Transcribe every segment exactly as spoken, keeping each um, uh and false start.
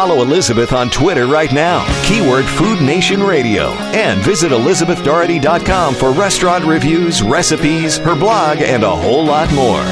Follow Elizabeth on Twitter right now. Keyword Food Nation Radio. And visit elizabeth doherty dot com for restaurant reviews, recipes, her blog, and a whole lot more.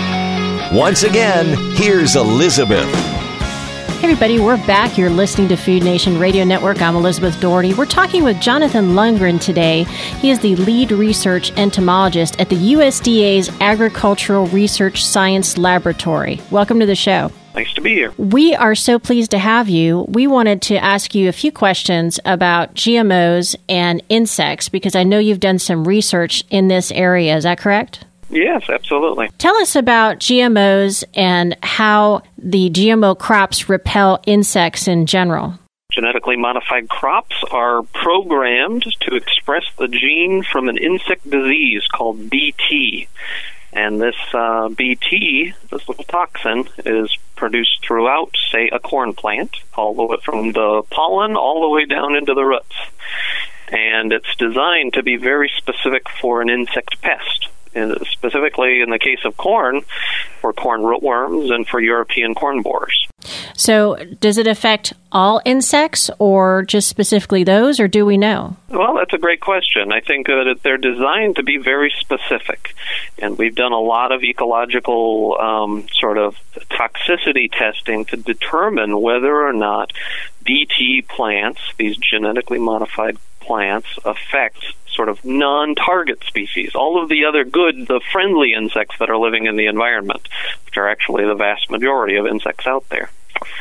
Once again, here's Elizabeth. Hey everybody, we're back. You're listening to Food Nation Radio Network. I'm Elizabeth Doherty. We're talking with Jonathan Lundgren today. He is the lead research entomologist at the U S D A's Agricultural Research Science Laboratory. Welcome to the show. Nice to be here. We are so pleased to have you. We wanted to ask you a few questions about G M Os and insects because I know you've done some research in this area. Is that correct? Yes, absolutely. Tell us about G M Os and how the G M O crops repel insects in general. Genetically modified crops are programmed to express the gene from an insect disease called B T. And this uh, B T, this little toxin, is produced throughout, say, a corn plant, all the way from the pollen all the way down into the roots. And it's designed to be very specific for an insect pest. And specifically in the case of corn, for corn rootworms and for European corn borers. So does it affect all insects or just specifically those, or do we know? Well, that's a great question. I think that they're designed to be very specific. And we've done a lot of ecological um, sort of toxicity testing to determine whether or not B T plants, these genetically modified plants, affect sort of non-target species, all of the other good, the friendly insects that are living in the environment, which are actually the vast majority of insects out there.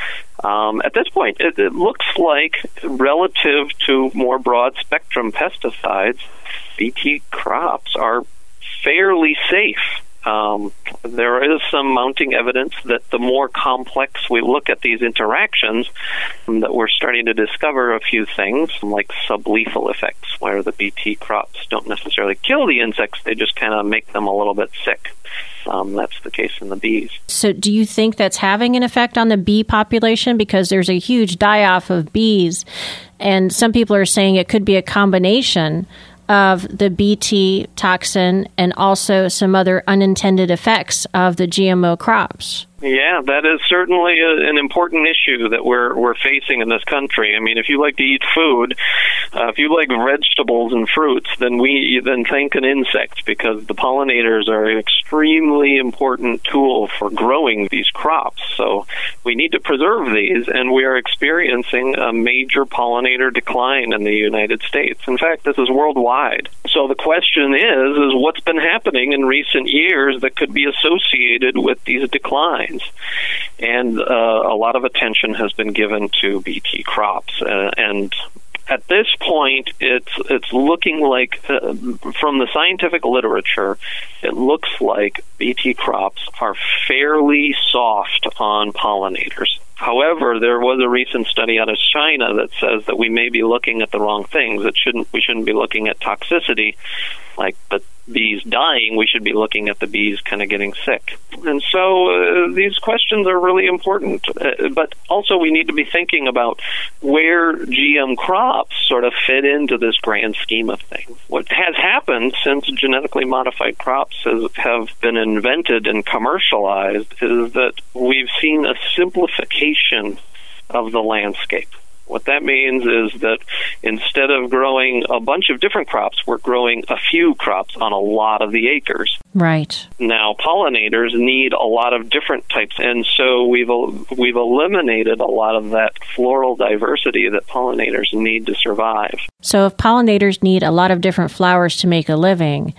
Um, at this point, it, it looks like, relative to more broad-spectrum pesticides, B T crops are fairly safe. Um, there is some mounting evidence that the more complex we look at these interactions, um, that we're starting to discover a few things, like sublethal effects, where the B T crops don't necessarily kill the insects, they just kind of make them a little bit sick. Um, that's the case in the bees. So do you think that's having an effect on the bee population? Because there's a huge die-off of bees, and some people are saying it could be a combination of the B T toxin and also some other unintended effects of the G M O crops. Yeah, that is certainly a, an important issue that we're we're facing in this country. I mean, if you like to eat food, uh, if you like vegetables and fruits, then we then thank an insect, because the pollinators are an extremely important tool for growing these crops. So we need to preserve these, and we are experiencing a major pollinator decline in the United States. In fact, this is worldwide. So the question is, is what's been happening in recent years that could be associated with these declines? And uh, a lot of attention has been given to B T crops. Uh, and at this point, it's it's looking like, uh, from the scientific literature, it looks like B T crops are fairly soft on pollinators. However, there was a recent study out of China that says that we may be looking at the wrong things. It shouldn't. We shouldn't be looking at toxicity, like the bees dying. We should be looking at the bees kind of getting sick. And so uh, these questions are really important. Uh, but also we need to be thinking about where G M crops sort of fit into this grand scheme of things. What has happened since genetically modified crops has, have been invented and commercialized is that we've seen a simplification of the landscape. What that means is that instead of growing a bunch of different crops, we're growing a few crops on a lot of the acres. Right. Now, pollinators need a lot of different types, and so we've we've eliminated a lot of that floral diversity that pollinators need to survive. So if pollinators need a lot of different flowers to make a living,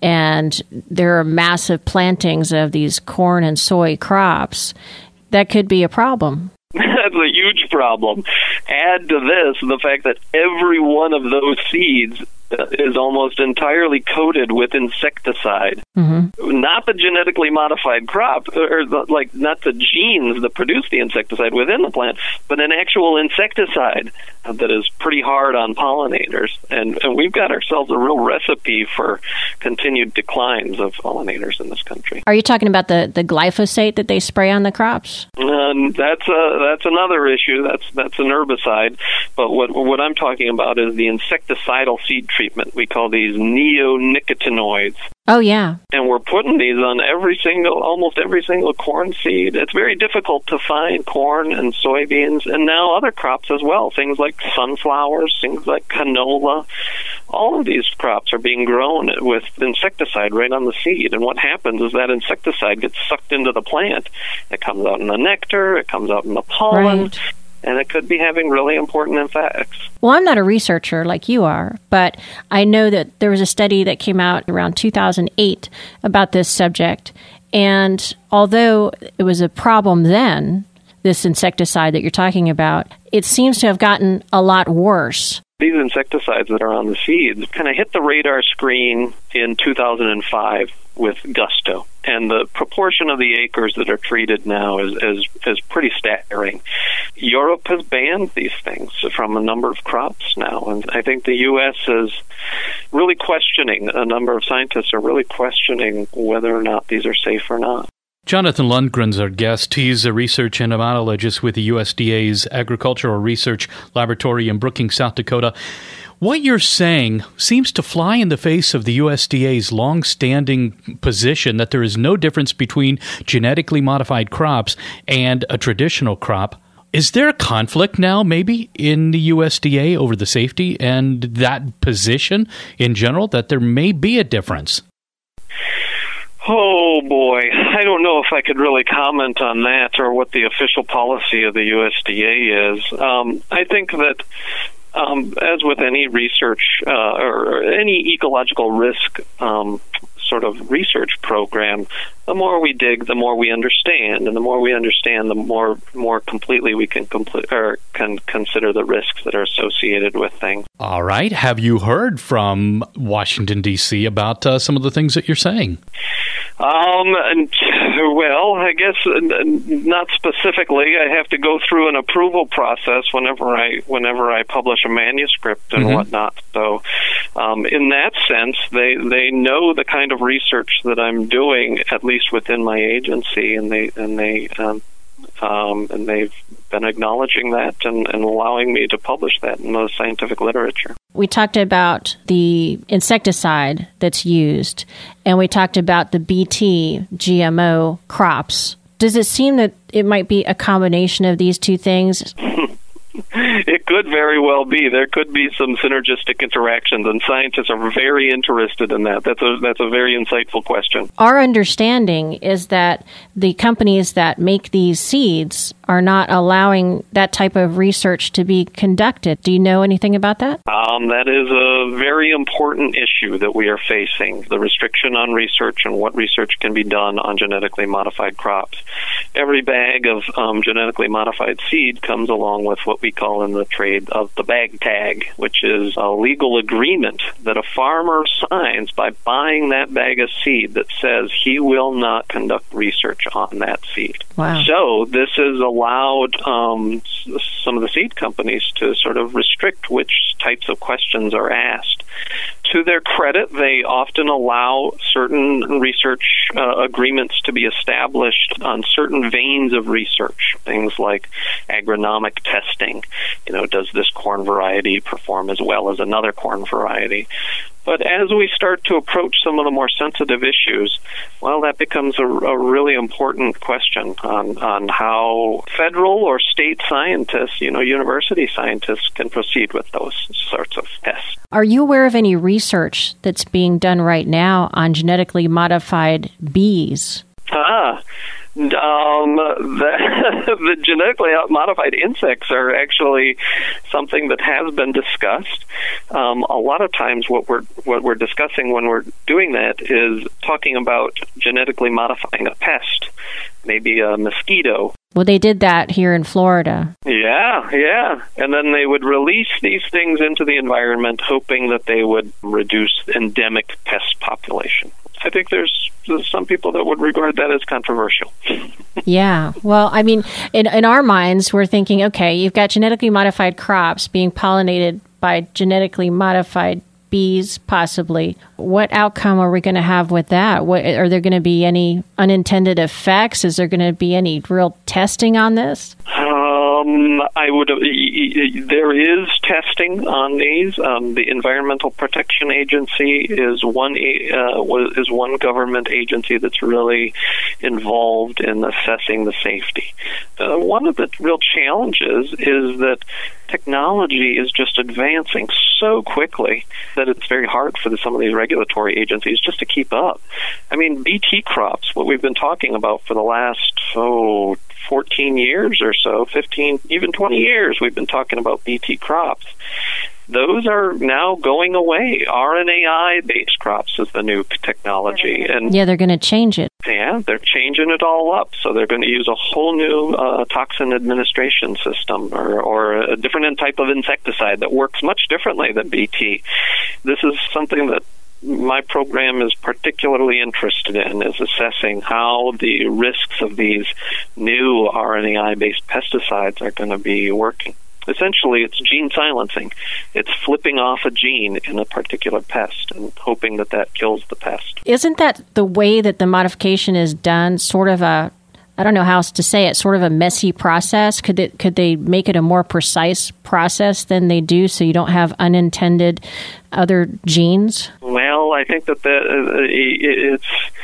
and there are massive plantings of these corn and soy crops, that could be a problem. That's a huge problem. Add to this the fact that every one of those seeds is almost entirely coated with insecticide. Mm-hmm. Not the genetically modified crop, or the, like not the genes that produce the insecticide within the plant, but an actual insecticide that is pretty hard on pollinators. And, and we've got ourselves a real recipe for continued declines of pollinators in this country. Are you talking about the, the glyphosate that they spray on the crops? Um, that's a, that's another issue. That's that's an herbicide. But what what I'm talking about is the insecticidal seed treatment. We call these neonicotinoids. Oh, yeah. And we're putting these on every single, almost every single corn seed. It's very difficult to find corn and soybeans and now other crops as well, things like sunflowers, things like canola. All of these crops are being grown with insecticide right on the seed. And what happens is that insecticide gets sucked into the plant. It comes out in the nectar, it comes out in the pollen. Right. And it could be having really important effects. Well, I'm not a researcher like you are, but I know that there was a study that came out around two thousand eight about this subject. And although it was a problem then, this insecticide that you're talking about, it seems to have gotten a lot worse. These insecticides that are on the seeds kind of hit the radar screen in two thousand five with gusto. And the proportion of the acres that are treated now is, is, is pretty staggering. Europe has banned these things from a number of crops now. And I think the U S is really questioning, a number of scientists are really questioning whether or not these are safe or not. Jonathan Lundgren's our guest. He's a research entomologist with the U S D A's Agricultural Research Laboratory in Brookings, South Dakota. What you're saying seems to fly in the face of the U S D A's long-standing position that there is no difference between genetically modified crops and a traditional crop. Is there a conflict now, maybe, in the U S D A over the safety and that position in general, that there may be a difference? Oh, boy. I don't know if I could really comment on that or what the official policy of the U S D A is. Um, I think that Um, as with any research uh, or any ecological risk um, sort of research program, the more we dig, the more we understand, and the more we understand, the more more completely we can complete or can consider the risks that are associated with things. All right. Have you heard from Washington, D C about uh, some of the things that you're saying? Um, and, well, I guess not specifically. I have to go through an approval process whenever I whenever I publish a manuscript and mm-hmm. whatnot. So, um, in that sense, they they know the kind of research that I'm doing, at least within my agency, and they and they um, um, and they've been acknowledging that and, and allowing me to publish that in the scientific literature. We talked about the insecticide that's used, and we talked about the B T G M O crops. Does it seem that it might be a combination of these two things? It could very well be. There could be some synergistic interactions, and scientists are very interested in that. That's a that's a very insightful question. Our understanding is that the companies that make these seeds are not allowing that type of research to be conducted. Do you know anything about that? Um, that is a very important issue that we are facing, the restriction on research and what research can be done on genetically modified crops. Every bag of um, genetically modified seed comes along with what we call in the trade of the bag tag, which is a legal agreement that a farmer signs by buying that bag of seed that says he will not conduct research on that seed. Wow. So this is allowed um, some of the seed companies to sort of restrict which types of questions are asked. To their credit, they often allow certain research uh, agreements to be established on certain veins of research, things like agronomic testing. You know, does this corn variety perform as well as another corn variety? But as we start to approach some of the more sensitive issues, well, that becomes a, a really important question on, on how federal or state scientists, you know, university scientists can proceed with those sorts of tests. Are you aware of any research that's being done right now on genetically modified bees? Ah, Um, the, the genetically modified insects are actually something that has been discussed. Um, a lot of times, what we're what we're discussing when we're doing that is talking about genetically modifying a pest, maybe a mosquito. Well, they did that here in Florida. Yeah, yeah. And then they would release these things into the environment, hoping that they would reduce endemic pest population. I think there's, there's some people that would regard that as controversial. Yeah. Well, I mean, in, in our minds, we're thinking, okay, you've got genetically modified crops being pollinated by genetically modified bees, possibly. What outcome are we going to have with that? What, are there going to be any unintended effects? Is there going to be any real testing on this? Oh, Um, I would. Uh, there is testing on these. Um, the Environmental Protection Agency is one uh, is one government agency that's really involved in assessing the safety. Uh, one of the real challenges is that technology is just advancing so quickly that it's very hard for the, some of these regulatory agencies just to keep up. I mean, B T crops, what we've been talking about for the last, oh, fourteen years or so, fifteen, even twenty years, we've been talking about B T crops. Those are now going away. R N A I-based crops is the new technology. and Yeah, they're going to change it. Yeah, they're changing it all up. So they're going to use a whole new uh, toxin administration system or, or a different type of insecticide that works much differently than B T. This is something that my program is particularly interested in, is assessing how the risks of these new R N A I-based pesticides are going to be working. Essentially, it's gene silencing. It's flipping off a gene in a particular pest and hoping that that kills the pest. Isn't that the way that the modification is done, sort of a, I don't know how else to say it, sort of a messy process? Could it, could they make it a more precise process than they do so you don't have unintended other genes? Well, I think that the, uh, it's...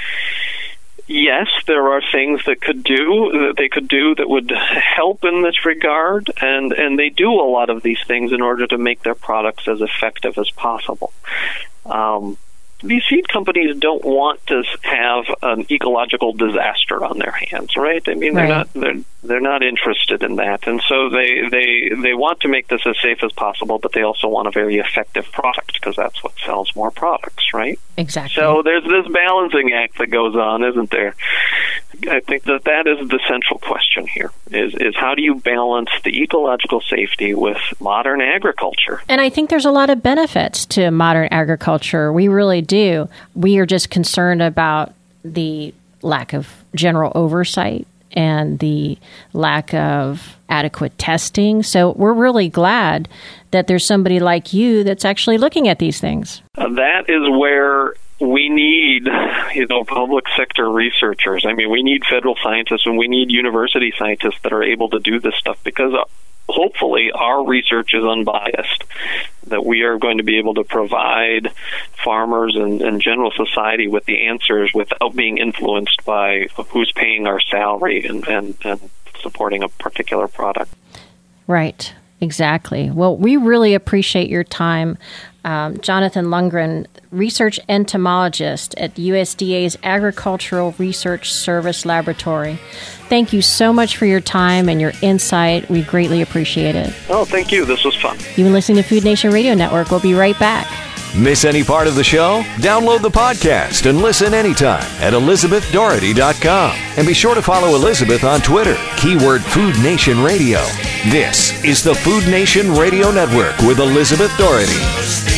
Yes, there are things that could do that they could do that would help in this regard, and, and they do a lot of these things in order to make their products as effective as possible. Um, these seed companies don't want to have an ecological disaster on their hands, right? I mean, they're right. not they're they're not interested in that, and so they they they want to make this as safe as possible, but they also want a very effective product because that's what sells more products, right? Exactly. So there's this balancing act that goes on, isn't there? I think that that is the central question here, is, is how do you balance the ecological safety with modern agriculture? And I think there's a lot of benefits to modern agriculture. We really do. We are just concerned about the lack of general oversight and the lack of adequate testing. So we're really glad that there's somebody like you that's actually looking at these things. Uh, that is where we need, you know, public sector researchers. I mean, we need federal scientists and we need university scientists that are able to do this stuff because uh, hopefully our research is unbiased, that we are going to be able to provide farmers and, and general society with the answers without being influenced by who's paying our salary and, and, and supporting a particular product. Right. Exactly. Well, we really appreciate your time. Um, Jonathan Lundgren, research entomologist at U S D A's Agricultural Research Service Laboratory. Thank you so much for your time and your insight. We greatly appreciate it. Oh, thank you. This was fun. You've been listening to Food Nation Radio Network. We'll be right back. Miss any part of the show? Download the podcast and listen anytime at elizabeth doherty dot com. And be sure to follow Elizabeth on Twitter, keyword Food Nation Radio. This is the Food Nation Radio Network with Elizabeth Doherty.